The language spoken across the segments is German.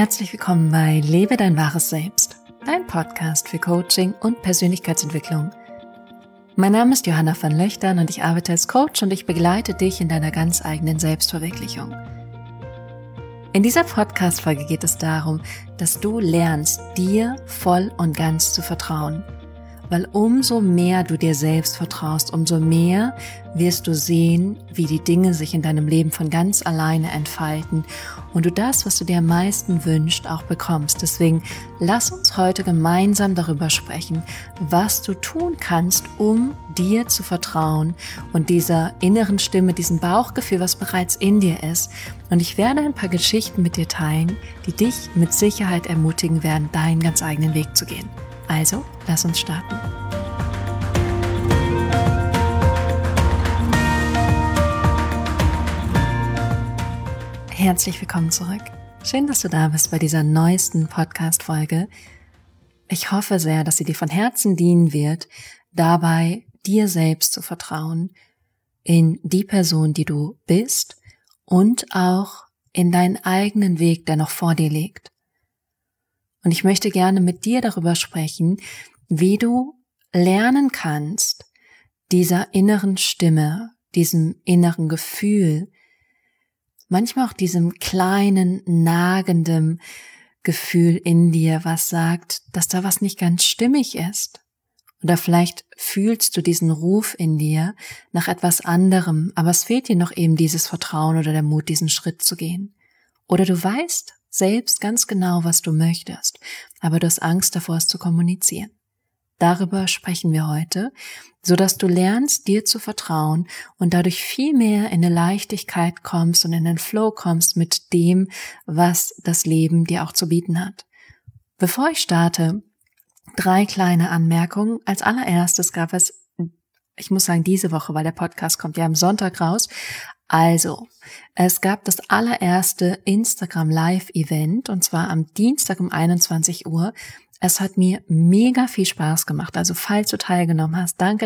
Herzlich willkommen bei Lebe dein wahres Selbst, dein Podcast für Coaching und Persönlichkeitsentwicklung. Mein Name ist Johanna van Löchtern und ich arbeite als Coach und ich begleite dich in deiner ganz eigenen Selbstverwirklichung. In dieser Podcast-Folge geht es darum, dass du lernst, dir voll und ganz zu vertrauen. Weil umso mehr du dir selbst vertraust, umso mehr wirst du sehen, wie die Dinge sich in deinem Leben von ganz alleine entfalten und du das, was du dir am meisten wünschst, auch bekommst. Deswegen lass uns heute gemeinsam darüber sprechen, was du tun kannst, um dir zu vertrauen und dieser inneren Stimme, diesem Bauchgefühl, was bereits in dir ist. Und ich werde ein paar Geschichten mit dir teilen, die dich mit Sicherheit ermutigen werden, deinen ganz eigenen Weg zu gehen. Also, lass uns starten. Herzlich willkommen zurück. Schön, dass du da bist bei dieser neuesten Podcast-Folge. Ich hoffe sehr, dass sie dir von Herzen dienen wird, dabei dir selbst zu vertrauen, in die Person, die du bist und auch in deinen eigenen Weg, der noch vor dir liegt. Und ich möchte gerne mit dir darüber sprechen, wie du lernen kannst, dieser inneren Stimme, diesem inneren Gefühl, manchmal auch diesem kleinen, nagenden Gefühl in dir, was sagt, dass da was nicht ganz stimmig ist. Oder vielleicht fühlst du diesen Ruf in dir nach etwas anderem, aber es fehlt dir noch eben dieses Vertrauen oder der Mut, diesen Schritt zu gehen. Oder du weißt selbst ganz genau, was du möchtest, aber du hast Angst davor, es zu kommunizieren. Darüber sprechen wir heute, so dass du lernst, dir zu vertrauen und dadurch viel mehr in eine Leichtigkeit kommst und in den Flow kommst mit dem, was das Leben dir auch zu bieten hat. Bevor ich starte, 3 kleine Anmerkungen. Als allererstes gab es, ich muss sagen, diese Woche, weil der Podcast kommt ja am Sonntag raus. Also, es gab das allererste Instagram Live-Event und zwar am Dienstag um 21 Uhr. Es hat mir mega viel Spaß gemacht. Also, falls du teilgenommen hast, danke.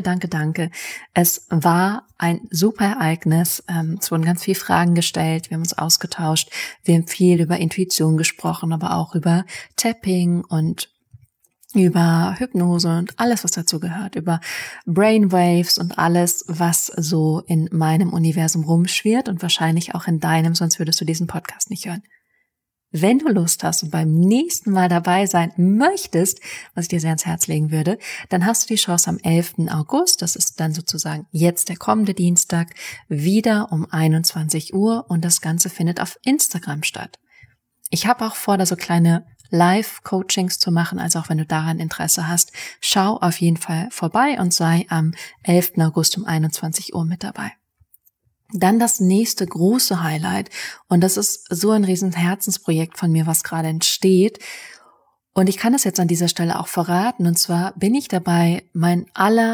Es war ein super Ereignis. Es wurden ganz viele Fragen gestellt. Wir haben uns ausgetauscht. Wir haben viel über Intuition gesprochen, aber auch über Tapping und über Hypnose und alles, was dazu gehört, über Brainwaves und alles, was so in meinem Universum rumschwirrt und wahrscheinlich auch in deinem, sonst würdest du diesen Podcast nicht hören. Wenn du Lust hast und beim nächsten Mal dabei sein möchtest, was ich dir sehr ans Herz legen würde, dann hast du die Chance am 11. August, das ist dann sozusagen jetzt der kommende Dienstag, wieder um 21 Uhr und das Ganze findet auf Instagram statt. Ich habe auch vor, da so kleine Live-Coachings zu machen, also auch wenn du daran Interesse hast, schau auf jeden Fall vorbei und sei am 11. August um 21 Uhr mit dabei. Dann das nächste große Highlight und das ist so ein riesen Herzensprojekt von mir, was gerade entsteht und ich kann es jetzt an dieser Stelle auch verraten und zwar bin ich dabei, meinen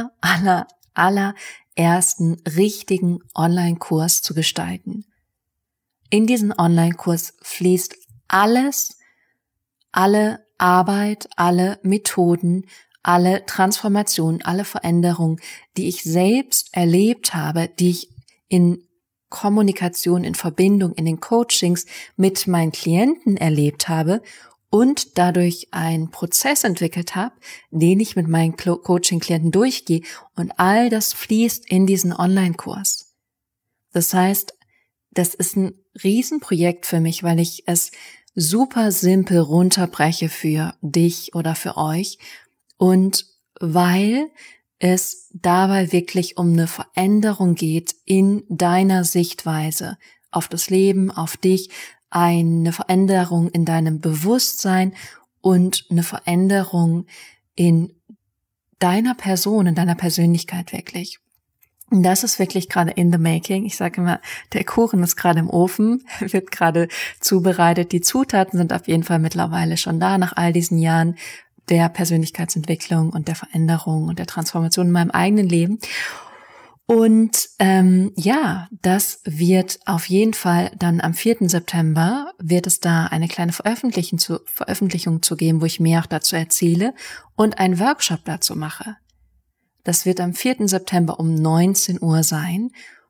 allerersten richtigen Online-Kurs zu gestalten. In diesen Online-Kurs fließt alles, alle Arbeit, alle Methoden, alle Transformationen, alle Veränderungen, die ich selbst erlebt habe, die ich in Kommunikation, in Verbindung, in den Coachings mit meinen Klienten erlebt habe und dadurch einen Prozess entwickelt habe, den ich mit meinen Coaching-Klienten durchgehe und all das fließt in diesen Online-Kurs. Das heißt, das ist ein Riesenprojekt für mich, weil ich es super simpel runterbreche für dich oder für euch und weil es dabei wirklich um eine Veränderung geht in deiner Sichtweise auf das Leben, auf dich, eine Veränderung in deinem Bewusstsein und eine Veränderung in deiner Person, in deiner Persönlichkeit wirklich. Das ist wirklich gerade in the making. Ich sage immer, der Kuchen ist gerade im Ofen, wird gerade zubereitet. Die Zutaten sind auf jeden Fall mittlerweile schon da, nach all diesen Jahren der Persönlichkeitsentwicklung und der Veränderung und der Transformation in meinem eigenen Leben. Und das wird auf jeden Fall dann am 4. September wird es da eine kleine Veröffentlichung zu geben, wo ich mehr auch dazu erzähle und einen Workshop dazu mache. Das wird am 4. September um 19 Uhr sein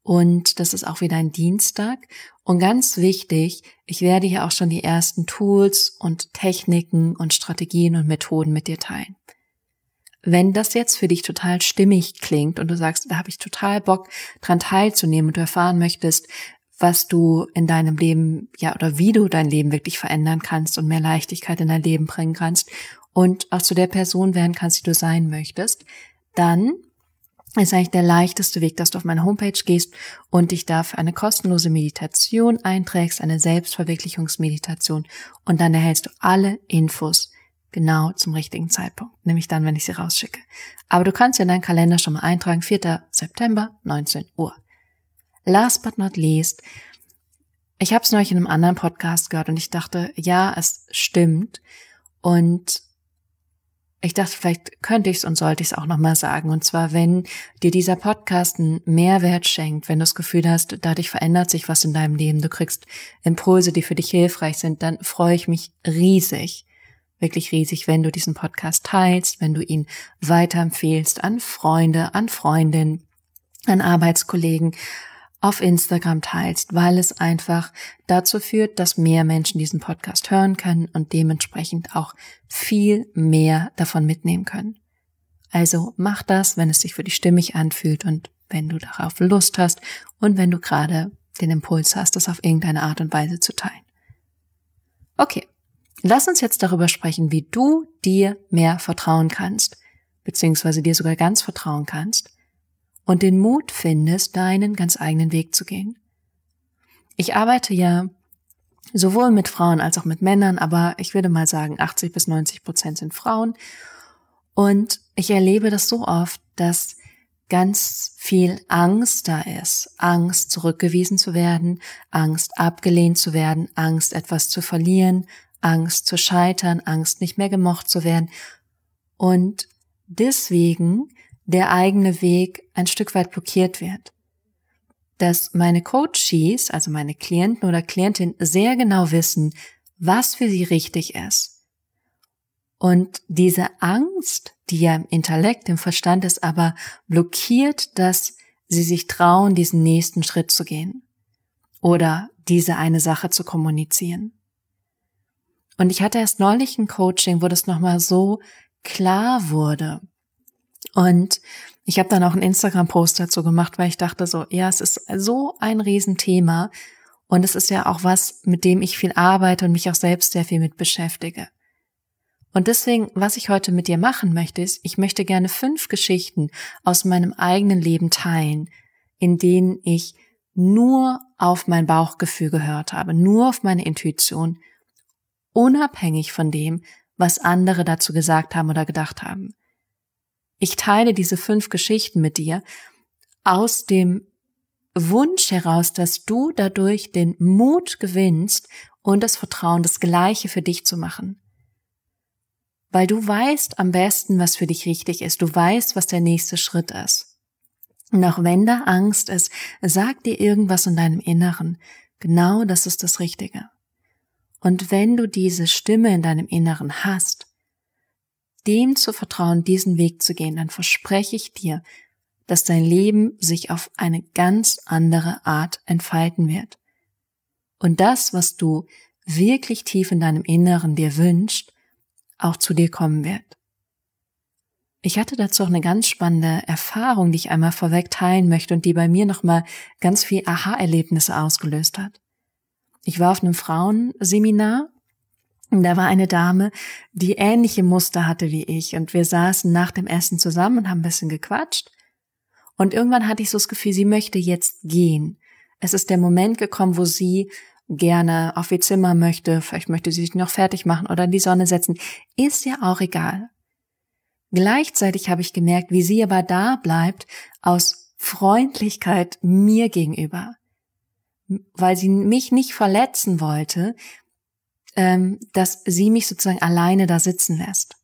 Und das ist auch wieder ein Dienstag. Und ganz wichtig, ich werde hier auch schon die ersten Tools und Techniken und Strategien und Methoden mit dir teilen. Wenn das jetzt für dich total stimmig klingt und du sagst, da habe ich total Bock dran teilzunehmen und du erfahren möchtest, was du in deinem Leben, oder wie du dein Leben wirklich verändern kannst und mehr Leichtigkeit in dein Leben bringen kannst und auch zu der Person werden kannst, die du sein möchtest, dann ist eigentlich der leichteste Weg, dass du auf meine Homepage gehst und dich da für eine kostenlose Meditation einträgst, eine Selbstverwirklichungsmeditation, und dann erhältst du alle Infos genau zum richtigen Zeitpunkt, nämlich dann, wenn ich sie rausschicke. Aber du kannst ja in deinen Kalender schon mal eintragen, 4. September, 19 Uhr. Last but not least, ich habe es neulich in einem anderen Podcast gehört und ich dachte, ja, es stimmt. Und ich dachte, vielleicht könnte ich es und sollte ich es auch nochmal sagen. Und zwar, wenn dir dieser Podcast einen Mehrwert schenkt, wenn du das Gefühl hast, dadurch verändert sich was in deinem Leben, du kriegst Impulse, die für dich hilfreich sind, dann freue ich mich riesig, wirklich riesig, wenn du diesen Podcast teilst, wenn du ihn weiterempfehlst an Freunde, an Freundinnen, an Arbeitskollegen, auf Instagram teilst, weil es einfach dazu führt, dass mehr Menschen diesen Podcast hören können und dementsprechend auch viel mehr davon mitnehmen können. Also mach das, wenn es sich für dich stimmig anfühlt und wenn du darauf Lust hast und wenn du gerade den Impuls hast, das auf irgendeine Art und Weise zu teilen. Okay, lass uns jetzt darüber sprechen, wie du dir mehr vertrauen kannst, beziehungsweise dir sogar ganz vertrauen kannst und den Mut findest, deinen ganz eigenen Weg zu gehen. Ich arbeite ja sowohl mit Frauen als auch mit Männern, aber ich würde mal sagen, 80-90% sind Frauen. Und ich erlebe das so oft, dass ganz viel Angst da ist. Angst, zurückgewiesen zu werden, Angst, abgelehnt zu werden, Angst, etwas zu verlieren, Angst zu scheitern, Angst, nicht mehr gemocht zu werden. Und deswegen der eigene Weg ein Stück weit blockiert wird. Dass meine Coaches, also meine Klienten oder Klientinnen, sehr genau wissen, was für sie richtig ist. Und diese Angst, die ja im Intellekt, im Verstand ist, aber blockiert, dass sie sich trauen, diesen nächsten Schritt zu gehen oder diese eine Sache zu kommunizieren. Und ich hatte erst neulich ein Coaching, wo das nochmal so klar wurde. Und ich habe dann auch einen Instagram-Post dazu gemacht, weil ich dachte so, ja, es ist so ein Riesenthema und es ist ja auch was, mit dem ich viel arbeite und mich auch selbst sehr viel mit beschäftige. Und deswegen, was ich heute mit dir machen möchte, ist, ich möchte gerne 5 Geschichten aus meinem eigenen Leben teilen, in denen ich nur auf mein Bauchgefühl gehört habe, nur auf meine Intuition, unabhängig von dem, was andere dazu gesagt haben oder gedacht haben. Ich teile diese 5 Geschichten mit dir aus dem Wunsch heraus, dass du dadurch den Mut gewinnst und das Vertrauen, das Gleiche für dich zu machen. Weil du weißt am besten, was für dich richtig ist. Du weißt, was der nächste Schritt ist. Und auch wenn da Angst ist, sag dir irgendwas in deinem Inneren. Genau, das ist das Richtige. Und wenn du diese Stimme in deinem Inneren hast, dem zu vertrauen, diesen Weg zu gehen, dann verspreche ich dir, dass dein Leben sich auf eine ganz andere Art entfalten wird. Und das, was du wirklich tief in deinem Inneren dir wünschst, auch zu dir kommen wird. Ich hatte dazu auch eine ganz spannende Erfahrung, die ich einmal vorweg teilen möchte und die bei mir nochmal ganz viel Aha-Erlebnisse ausgelöst hat. Ich war auf einem Frauenseminar und da war eine Dame, die ähnliche Muster hatte wie ich und wir saßen nach dem Essen zusammen und haben ein bisschen gequatscht und irgendwann hatte ich so das Gefühl, sie möchte jetzt gehen. Es ist der Moment gekommen, wo sie gerne auf ihr Zimmer möchte, vielleicht möchte sie sich noch fertig machen oder in die Sonne setzen, ist ja auch egal. Gleichzeitig habe ich gemerkt, wie sie aber da bleibt aus Freundlichkeit mir gegenüber, weil sie mich nicht verletzen wollte, dass sie mich sozusagen alleine da sitzen lässt.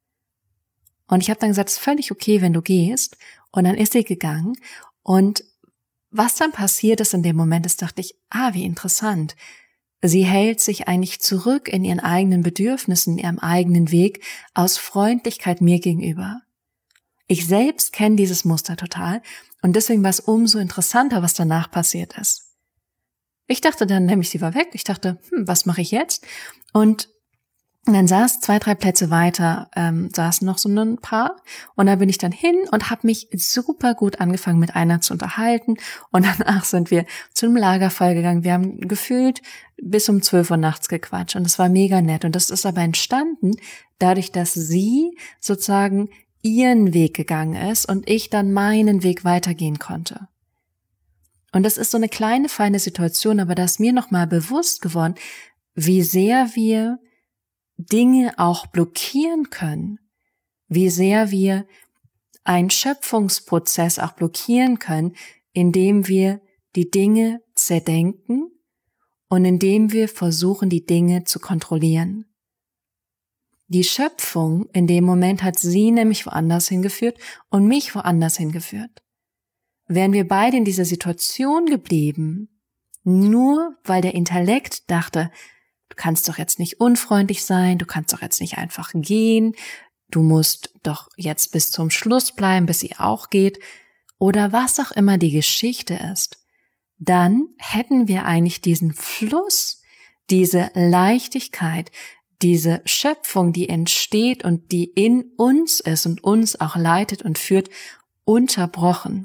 Und ich habe dann gesagt, es ist völlig okay, wenn du gehst. Und dann ist sie gegangen. Und was dann passiert ist in dem Moment, ist, dachte ich, wie interessant. Sie hält sich eigentlich zurück in ihren eigenen Bedürfnissen, in ihrem eigenen Weg aus Freundlichkeit mir gegenüber. Ich selbst kenne dieses Muster total und deswegen war es umso interessanter, was danach passiert ist. Ich dachte dann nämlich, sie war weg. Ich dachte, was mache ich jetzt? Und dann saß 2, 3 Plätze weiter, saßen noch so ein Paar und da bin ich dann hin und habe mich super gut angefangen mit einer zu unterhalten und danach sind wir zu einem Lagerfeuer gegangen. Wir haben gefühlt bis um 12 Uhr nachts gequatscht und es war mega nett und das ist aber entstanden dadurch, dass sie sozusagen ihren Weg gegangen ist und ich dann meinen Weg weitergehen konnte. Und das ist so eine kleine, feine Situation, aber da ist mir nochmal bewusst geworden, wie sehr wir Dinge auch blockieren können, wie sehr wir einen Schöpfungsprozess auch blockieren können, indem wir die Dinge zerdenken und indem wir versuchen, die Dinge zu kontrollieren. Die Schöpfung in dem Moment hat sie nämlich woanders hingeführt und mich woanders hingeführt. Wären wir beide in dieser Situation geblieben, nur weil der Intellekt dachte, du kannst doch jetzt nicht unfreundlich sein, du kannst doch jetzt nicht einfach gehen, du musst doch jetzt bis zum Schluss bleiben, bis sie auch geht, oder was auch immer die Geschichte ist, dann hätten wir eigentlich diesen Fluss, diese Leichtigkeit, diese Schöpfung, die entsteht und die in uns ist und uns auch leitet und führt, unterbrochen.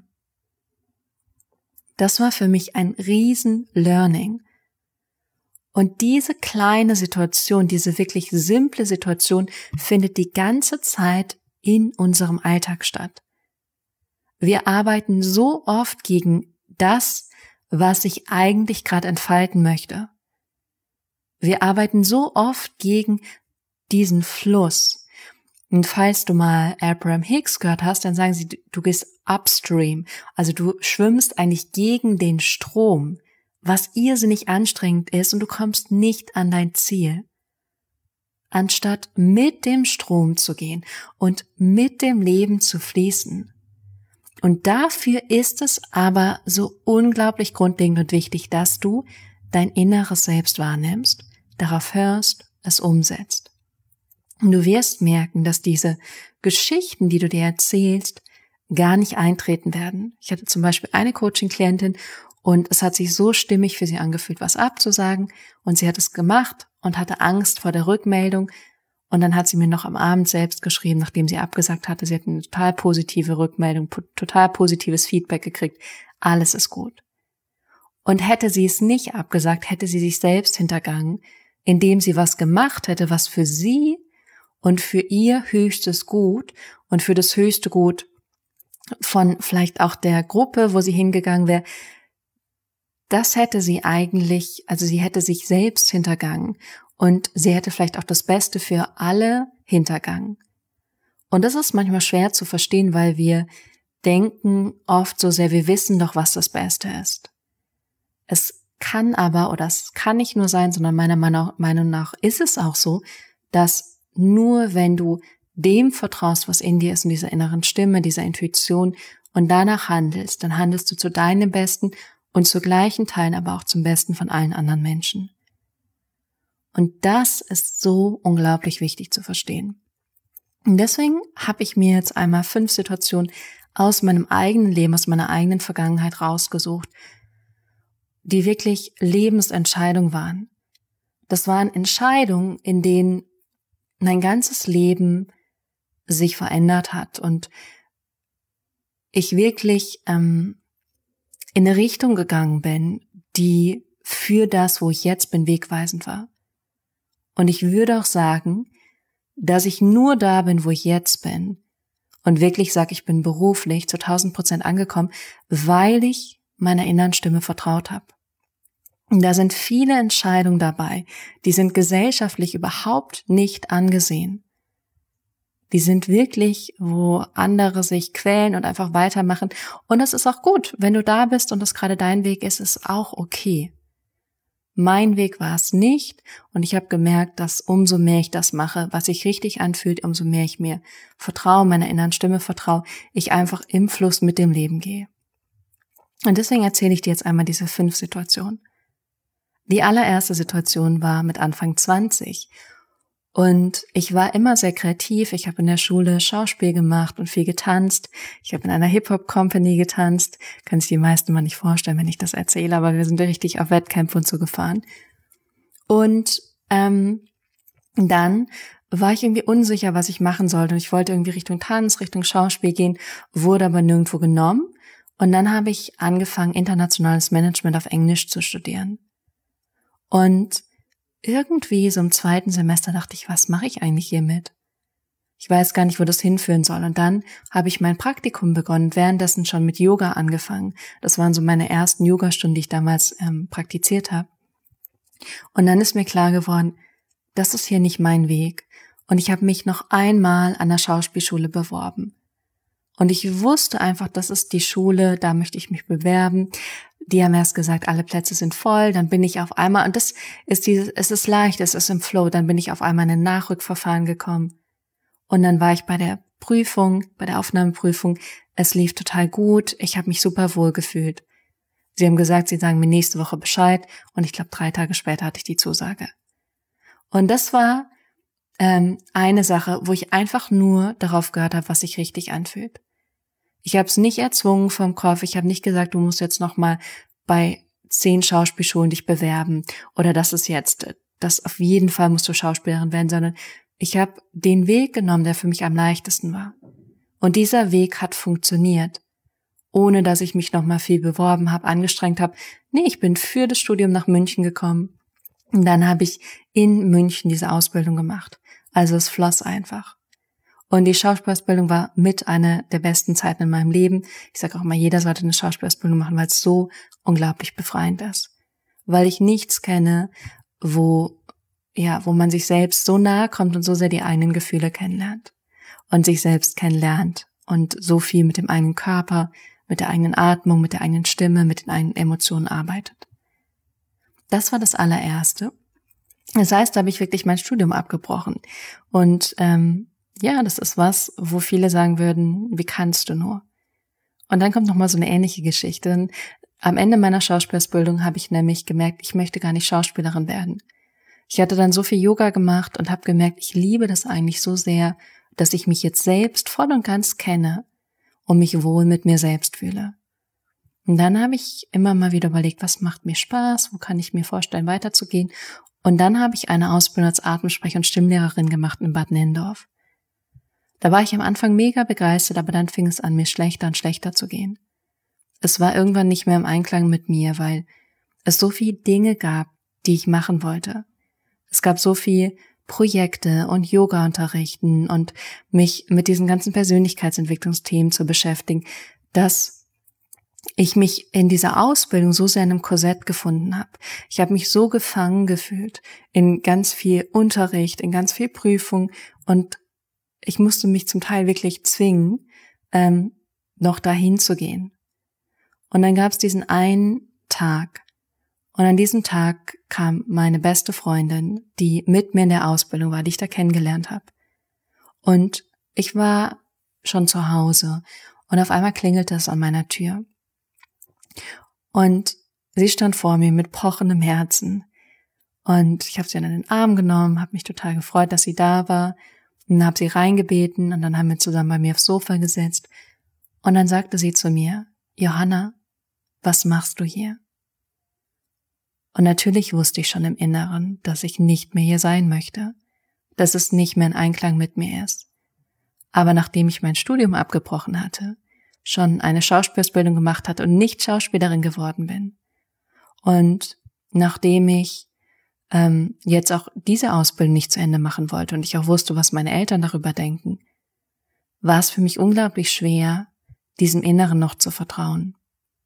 Das war für mich ein riesen Learning. Und diese kleine Situation, diese wirklich simple Situation findet die ganze Zeit in unserem Alltag statt. Wir arbeiten so oft gegen das, was ich eigentlich gerade entfalten möchte. Wir arbeiten so oft gegen diesen Fluss. Und falls du mal Abraham Hicks gehört hast, dann sagen sie, du gehst upstream. Also du schwimmst eigentlich gegen den Strom, was irrsinnig anstrengend ist und du kommst nicht an dein Ziel. Anstatt mit dem Strom zu gehen und mit dem Leben zu fließen. Und dafür ist es aber so unglaublich grundlegend und wichtig, dass du dein inneres Selbst wahrnimmst, darauf hörst, es umsetzt. Und du wirst merken, dass diese Geschichten, die du dir erzählst, gar nicht eintreten werden. Ich hatte zum Beispiel eine Coaching-Klientin und es hat sich so stimmig für sie angefühlt, was abzusagen und sie hat es gemacht und hatte Angst vor der Rückmeldung und dann hat sie mir noch am Abend selbst geschrieben, nachdem sie abgesagt hatte, sie hat eine total positive Rückmeldung, total positives Feedback gekriegt, alles ist gut. Und hätte sie es nicht abgesagt, hätte sie sich selbst hintergangen, indem sie was gemacht hätte, was für sie und für ihr höchstes Gut und für das höchste Gut von vielleicht auch der Gruppe, wo sie hingegangen wäre, das hätte sie eigentlich, also sie hätte sich selbst hintergangen und sie hätte vielleicht auch das Beste für alle hintergangen. Und das ist manchmal schwer zu verstehen, weil wir denken oft so sehr, wir wissen doch, was das Beste ist. Es kann aber, oder es kann nicht nur sein, sondern meiner Meinung nach ist es auch so, dass nur wenn du dem vertraust, was in dir ist, in dieser inneren Stimme, dieser Intuition und danach handelst, dann handelst du zu deinem Besten und zu gleichen Teilen aber auch zum Besten von allen anderen Menschen. Und das ist so unglaublich wichtig zu verstehen. Und deswegen habe ich mir jetzt einmal 5 Situationen aus meinem eigenen Leben, aus meiner eigenen Vergangenheit rausgesucht, die wirklich Lebensentscheidungen waren. Das waren Entscheidungen, in denen mein ganzes Leben sich verändert hat und ich wirklich in eine Richtung gegangen bin, die für das, wo ich jetzt bin, wegweisend war. Und ich würde auch sagen, dass ich nur da bin, wo ich jetzt bin und wirklich sage, ich bin beruflich zu 1000% angekommen, weil ich meiner inneren Stimme vertraut habe. Und da sind viele Entscheidungen dabei, die sind gesellschaftlich überhaupt nicht angesehen. Die sind wirklich, wo andere sich quälen und einfach weitermachen. Und das ist auch gut. Wenn du da bist und das gerade dein Weg ist, ist auch okay. Mein Weg war es nicht und ich habe gemerkt, dass umso mehr ich das mache, was sich richtig anfühlt, umso mehr ich mir vertraue, meiner inneren Stimme vertraue, ich einfach im Fluss mit dem Leben gehe. Und deswegen erzähle ich dir jetzt einmal diese 5 Situationen. Die allererste Situation war mit Anfang 20 Und ich war immer sehr kreativ. Ich habe in der Schule Schauspiel gemacht und viel getanzt. Ich habe in einer Hip-Hop-Company getanzt. Kann sich die meisten mal nicht vorstellen, wenn ich das erzähle, aber wir sind richtig auf Wettkämpfe und so gefahren. Und dann war ich irgendwie unsicher, was ich machen sollte. Und ich wollte irgendwie Richtung Tanz, Richtung Schauspiel gehen, wurde aber nirgendwo genommen. Und dann habe ich angefangen, internationales Management auf Englisch zu studieren. Und irgendwie so im 2. Semester dachte ich, was mache ich eigentlich hiermit? Ich weiß gar nicht, wo das hinführen soll. Und dann habe ich mein Praktikum begonnen, währenddessen schon mit Yoga angefangen. Das waren so meine ersten Yogastunden, die ich damals praktiziert habe. Und dann ist mir klar geworden, das ist hier nicht mein Weg. Und ich habe mich noch einmal an der Schauspielschule beworben. Und ich wusste einfach, das ist die Schule, da möchte ich mich bewerben. Die haben erst gesagt, alle Plätze sind voll, dann bin ich auf einmal, und das ist es ist leicht, es ist im Flow, dann bin ich auf einmal in ein Nachrückverfahren gekommen. Und dann war ich bei der Prüfung, bei der Aufnahmeprüfung, es lief total gut, ich habe mich super wohl gefühlt. Sie haben gesagt, sie sagen mir nächste Woche Bescheid, und ich glaube 3 Tage später hatte ich die Zusage. Und das war eine Sache, wo ich einfach nur darauf gehört habe, was sich richtig anfühlt. Ich habe es nicht erzwungen vom Kopf, ich habe nicht gesagt, du musst jetzt nochmal bei 10 Schauspielschulen dich bewerben oder das auf jeden Fall musst du Schauspielerin werden, sondern ich habe den Weg genommen, der für mich am leichtesten war. Und dieser Weg hat funktioniert, ohne dass ich mich nochmal viel beworben habe, angestrengt habe. Nee, ich bin für das Studium nach München gekommen und dann habe ich in München diese Ausbildung gemacht. Also es floss einfach. Und die Schauspielausbildung war mit einer der besten Zeiten in meinem Leben. Ich sage auch immer, jeder sollte eine Schauspielausbildung machen, weil es so unglaublich befreiend ist. Weil ich nichts kenne, wo man sich selbst so nahe kommt und so sehr die eigenen Gefühle kennenlernt. Und sich selbst kennenlernt. Und so viel mit dem eigenen Körper, mit der eigenen Atmung, mit der eigenen Stimme, mit den eigenen Emotionen arbeitet. Das war das allererste. Das heißt, da habe ich wirklich mein Studium abgebrochen. Und das ist was, wo viele sagen würden, wie kannst du nur? Und dann kommt nochmal so eine ähnliche Geschichte. Denn am Ende meiner Schauspielausbildung habe ich nämlich gemerkt, ich möchte gar nicht Schauspielerin werden. Ich hatte dann so viel Yoga gemacht und habe gemerkt, ich liebe das eigentlich so sehr, dass ich mich jetzt selbst voll und ganz kenne und mich wohl mit mir selbst fühle. Und dann habe ich immer mal wieder überlegt, was macht mir Spaß, wo kann ich mir vorstellen, weiterzugehen. Und dann habe ich eine Ausbildung als Atemsprech- und Stimmlehrerin gemacht in Bad Nenndorf. Da war ich am Anfang mega begeistert, aber dann fing es an, mir schlechter und schlechter zu gehen. Es war irgendwann nicht mehr im Einklang mit mir, weil es so viele Dinge gab, die ich machen wollte. Es gab so viele Projekte und Yoga unterrichten und mich mit diesen ganzen Persönlichkeitsentwicklungsthemen zu beschäftigen, dass ich mich in dieser Ausbildung so sehr in einem Korsett gefunden habe. Ich habe mich so gefangen gefühlt in ganz viel Unterricht, in ganz viel Prüfung und ich musste mich zum Teil wirklich zwingen, noch dahin zu gehen. Und dann gab es diesen einen Tag. Und an diesem Tag kam meine beste Freundin, die mit mir in der Ausbildung war, die ich da kennengelernt habe. Und ich war schon zu Hause und auf einmal klingelte es an meiner Tür. Und sie stand vor mir mit pochendem Herzen. Und ich habe sie dann in den Arm genommen, habe mich total gefreut, dass sie da war. Und dann habe sie reingebeten und dann haben wir zusammen bei mir aufs Sofa gesetzt. Und dann sagte sie zu mir, Johanna, was machst du hier? Und natürlich wusste ich schon im Inneren, dass ich nicht mehr hier sein möchte, dass es nicht mehr in Einklang mit mir ist. Aber nachdem ich mein Studium abgebrochen hatte, schon eine Schauspielausbildung gemacht hatte und nicht Schauspielerin geworden bin und nachdem ich jetzt auch diese Ausbildung nicht zu Ende machen wollte und ich auch wusste, was meine Eltern darüber denken, war es für mich unglaublich schwer, diesem Inneren noch zu vertrauen.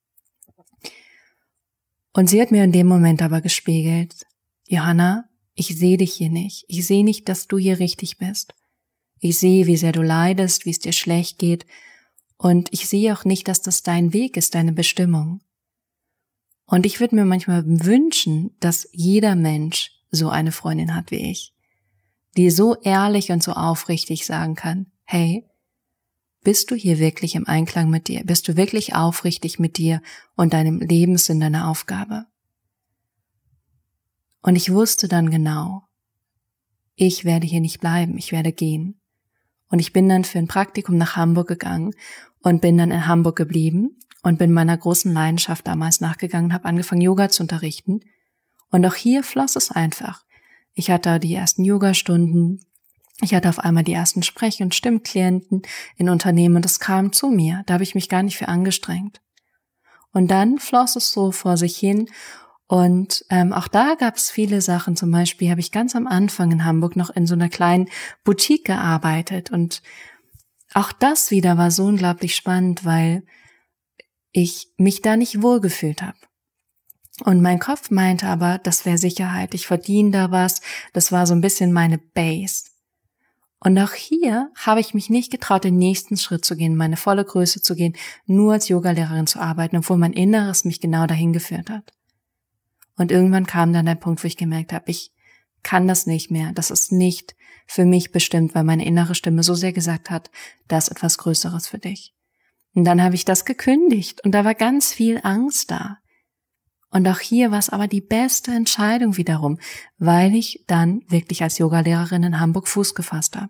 Und sie hat mir in dem Moment aber gespiegelt, Johanna, ich sehe dich hier nicht. Ich sehe nicht, dass du hier richtig bist. Ich sehe, wie sehr du leidest, wie es dir schlecht geht. Und ich sehe auch nicht, dass das dein Weg ist, deine Bestimmung. Und ich würde mir manchmal wünschen, dass jeder Mensch so eine Freundin hat wie ich, die so ehrlich und so aufrichtig sagen kann, hey, bist du hier wirklich im Einklang mit dir? Bist du wirklich aufrichtig mit dir und deinem Lebenssinn, deiner Aufgabe? Und ich wusste dann genau, ich werde hier nicht bleiben, ich werde gehen. Und ich bin dann für ein Praktikum nach Hamburg gegangen und bin dann in Hamburg geblieben und bin meiner großen Leidenschaft damals nachgegangen und habe angefangen, Yoga zu unterrichten. Und auch hier floss es einfach. Ich hatte die ersten Yogastunden, ich hatte auf einmal die ersten Sprech- und Stimmklienten in Unternehmen und es kam zu mir. Da habe ich mich gar nicht für angestrengt. Und dann floss es so vor sich hin und auch da gab es viele Sachen. Zum Beispiel habe ich ganz am Anfang in Hamburg noch in so einer kleinen Boutique gearbeitet und auch das wieder war so unglaublich spannend, weil ich mich da nicht wohlgefühlt habe. Und mein Kopf meinte aber, das wäre Sicherheit, ich verdiene da was, das war so ein bisschen meine Base. Und auch hier habe ich mich nicht getraut, den nächsten Schritt zu gehen, meine volle Größe zu gehen, nur als Yogalehrerin zu arbeiten, obwohl mein Inneres mich genau dahin geführt hat. Und irgendwann kam dann der Punkt, wo ich gemerkt habe, ich kann das nicht mehr, das ist nicht für mich bestimmt, weil meine innere Stimme so sehr gesagt hat, da ist etwas Größeres für dich. Und dann habe ich das gekündigt und da war ganz viel Angst da. Und auch hier war es aber die beste Entscheidung wiederum, weil ich dann wirklich als Yogalehrerin in Hamburg Fuß gefasst habe.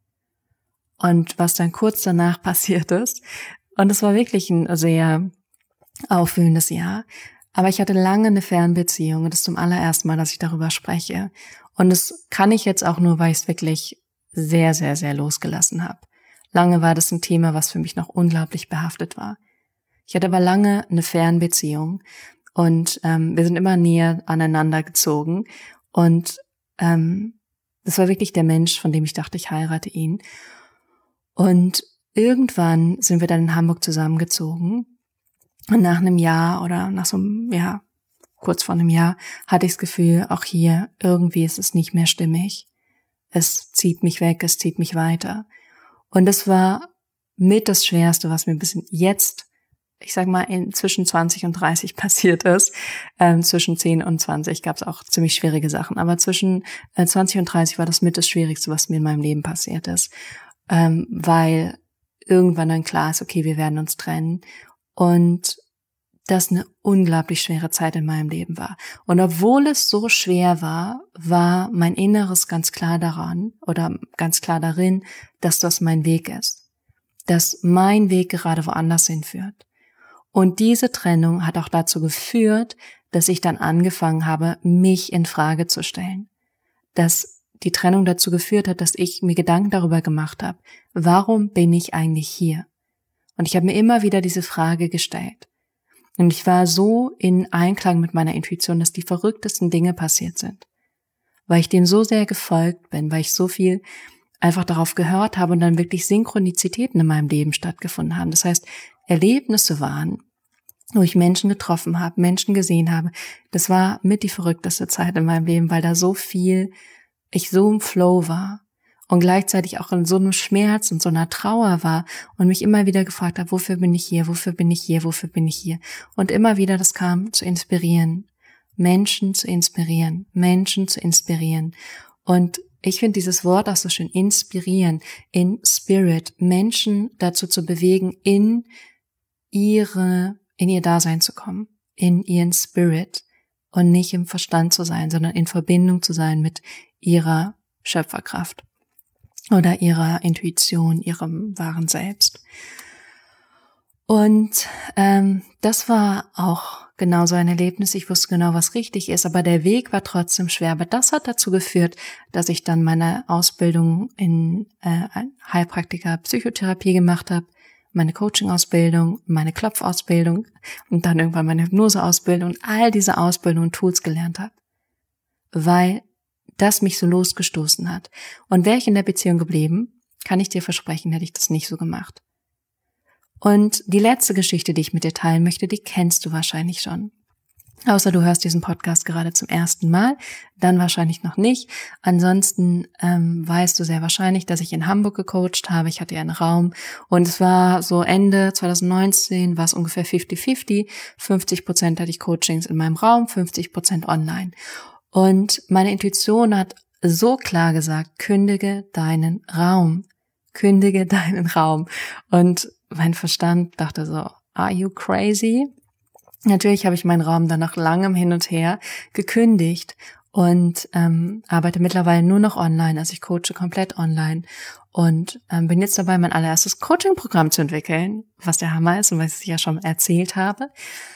Und was dann kurz danach passiert ist, und es war wirklich ein sehr aufwühlendes Jahr, aber ich hatte lange eine Fernbeziehung und das ist zum allerersten Mal, dass ich darüber spreche. Und das kann ich jetzt auch nur, weil ich es wirklich sehr, sehr, sehr losgelassen habe. Lange war das ein Thema, was für mich noch unglaublich behaftet war. Ich hatte aber lange eine Fernbeziehung. Und wir sind immer näher aneinander gezogen. Und das war wirklich der Mensch, von dem ich dachte, ich heirate ihn. Und irgendwann sind wir dann in Hamburg zusammengezogen. Und nach einem Jahr oder nach so einem, ja, kurz vor einem Jahr, hatte ich das Gefühl, auch hier, irgendwie ist es nicht mehr stimmig. Es zieht mich weg, es zieht mich weiter. Und das war mit das Schwerste, was mir bis jetzt, ich sag mal, zwischen 20 und 30 passiert ist. Zwischen 10 und 20 gab es auch ziemlich schwierige Sachen. Aber zwischen 20 und 30 war das mit das Schwierigste, was mir in meinem Leben passiert ist. Weil irgendwann dann klar ist, okay, wir werden uns trennen. Und das eine unglaublich schwere Zeit in meinem Leben war. Und obwohl es so schwer war, war mein Inneres ganz klar daran oder ganz klar darin, dass das mein Weg ist. Dass mein Weg gerade woanders hinführt. Und diese Trennung hat auch dazu geführt, dass ich dann angefangen habe, mich in Frage zu stellen. Dass die Trennung dazu geführt hat, dass ich mir Gedanken darüber gemacht habe, warum bin ich eigentlich hier? Und ich habe mir immer wieder diese Frage gestellt. Und ich war so in Einklang mit meiner Intuition, dass die verrücktesten Dinge passiert sind. Weil ich dem so sehr gefolgt bin, weil ich so viel einfach darauf gehört habe und dann wirklich Synchronizitäten in meinem Leben stattgefunden haben. Das heißt, Erlebnisse waren, wo ich Menschen getroffen habe, Menschen gesehen habe. Das war mit die verrückteste Zeit in meinem Leben, weil da so viel, ich so im Flow war und gleichzeitig auch in so einem Schmerz und so einer Trauer war und mich immer wieder gefragt habe, wofür bin ich hier, wofür bin ich hier, wofür bin ich hier? Und immer wieder das kam, zu inspirieren, Menschen zu inspirieren, Menschen zu inspirieren. Und ich finde dieses Wort auch so schön, inspirieren, in Spirit, Menschen dazu zu bewegen, in ihr Dasein zu kommen, in ihren Spirit und nicht im Verstand zu sein, sondern in Verbindung zu sein mit ihrer Schöpferkraft oder ihrer Intuition, ihrem wahren Selbst. Und das war auch genau so ein Erlebnis. Ich wusste genau, was richtig ist, aber der Weg war trotzdem schwer. Aber das hat dazu geführt, dass ich dann meine Ausbildung in Heilpraktiker Psychotherapie gemacht habe, meine Coaching-Ausbildung, meine Klopfausbildung und dann irgendwann meine Hypnose-Ausbildung und all diese Ausbildungen und Tools gelernt habe. Weil das mich so losgestoßen hat. Und wäre ich in der Beziehung geblieben, kann ich dir versprechen, hätte ich das nicht so gemacht. Und die letzte Geschichte, die ich mit dir teilen möchte, die kennst du wahrscheinlich schon. Außer du hörst diesen Podcast gerade zum ersten Mal, dann wahrscheinlich noch nicht. Ansonsten weißt du sehr wahrscheinlich, dass ich in Hamburg gecoacht habe. Ich hatte ja einen Raum und es war so Ende 2019, war es ungefähr 50-50. 50% hatte ich Coachings in meinem Raum, 50% online. Und meine Intuition hat so klar gesagt, kündige deinen Raum. Kündige deinen Raum. Und mein Verstand dachte so, are you crazy? Natürlich habe ich meinen Raum dann nach langem Hin und Her gekündigt und arbeite mittlerweile nur noch online, also ich coache komplett online und bin jetzt dabei, mein allererstes Coaching-Programm zu entwickeln, was der Hammer ist und was ich ja schon erzählt habe.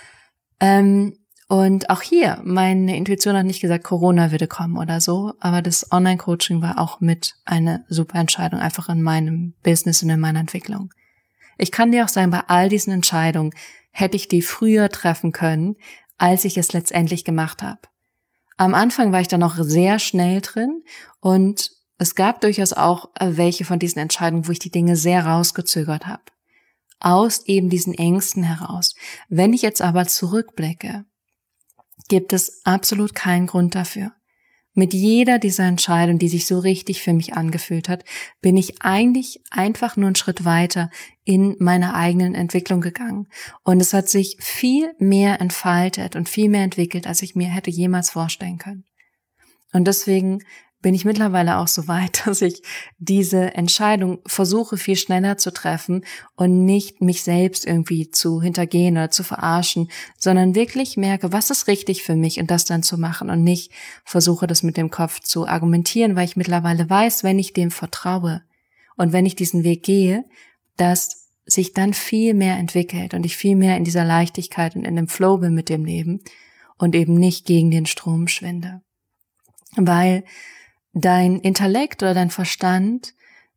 Und auch hier, meine Intuition hat nicht gesagt, Corona würde kommen oder so, aber das Online-Coaching war auch mit eine super Entscheidung, einfach in meinem Business und in meiner Entwicklung. Ich kann dir auch sagen, bei all diesen Entscheidungen hätte ich die früher treffen können, als ich es letztendlich gemacht habe. Am Anfang war ich da noch sehr schnell drin und es gab durchaus auch welche von diesen Entscheidungen, wo ich die Dinge sehr rausgezögert habe. Aus eben diesen Ängsten heraus. Wenn ich jetzt aber zurückblicke, gibt es absolut keinen Grund dafür. Mit jeder dieser Entscheidungen, die sich so richtig für mich angefühlt hat, bin ich eigentlich einfach nur einen Schritt weiter in meiner eigenen Entwicklung gegangen. Und es hat sich viel mehr entfaltet und viel mehr entwickelt, als ich mir hätte jemals vorstellen können. Und deswegen bin ich mittlerweile auch so weit, dass ich diese Entscheidung versuche, viel schneller zu treffen und nicht mich selbst irgendwie zu hintergehen oder zu verarschen, sondern wirklich merke, was ist richtig für mich und das dann zu machen und nicht versuche, das mit dem Kopf zu argumentieren, weil ich mittlerweile weiß, wenn ich dem vertraue und wenn ich diesen Weg gehe, dass sich dann viel mehr entwickelt und ich viel mehr in dieser Leichtigkeit und in dem Flow bin mit dem Leben und eben nicht gegen den Strom schwinde. Weil dein Intellekt oder dein Verstand,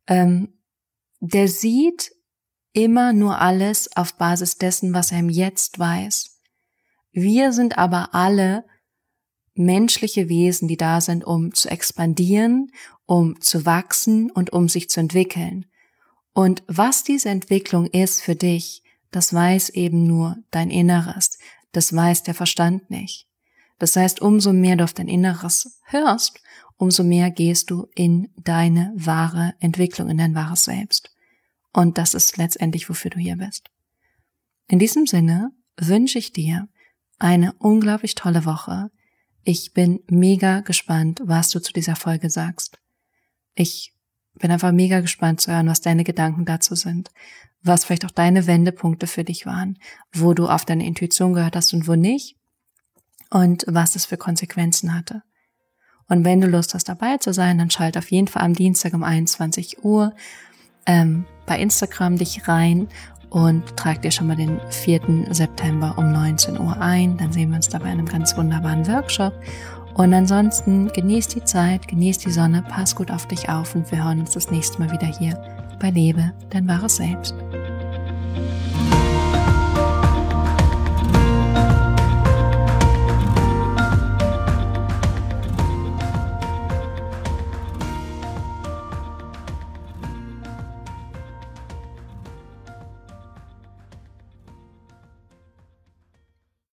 der sieht immer nur alles auf Basis dessen, was er im Jetzt weiß. Wir sind aber alle menschliche Wesen, die da sind, um zu expandieren, um zu wachsen und um sich zu entwickeln. Und was diese Entwicklung ist für dich, das weiß eben nur dein Inneres, das weiß der Verstand nicht. Das heißt, umso mehr du auf dein Inneres hörst, umso mehr gehst du in deine wahre Entwicklung, in dein wahres Selbst. Und das ist letztendlich, wofür du hier bist. In diesem Sinne wünsche ich dir eine unglaublich tolle Woche. Ich bin mega gespannt, was du zu dieser Folge sagst. Ich bin einfach mega gespannt zu hören, was deine Gedanken dazu sind, was vielleicht auch deine Wendepunkte für dich waren, wo du auf deine Intuition gehört hast und wo nicht und was es für Konsequenzen hatte. Und wenn du Lust hast, dabei zu sein, dann schalt auf jeden Fall am Dienstag um 21 Uhr bei Instagram dich rein und trag dir schon mal den 4. September um 19 Uhr ein. Dann sehen wir uns da bei einem ganz wunderbaren Workshop. Und ansonsten genieß die Zeit, genieß die Sonne, pass gut auf dich auf und wir hören uns das nächste Mal wieder hier bei Lebe dein wahres Selbst.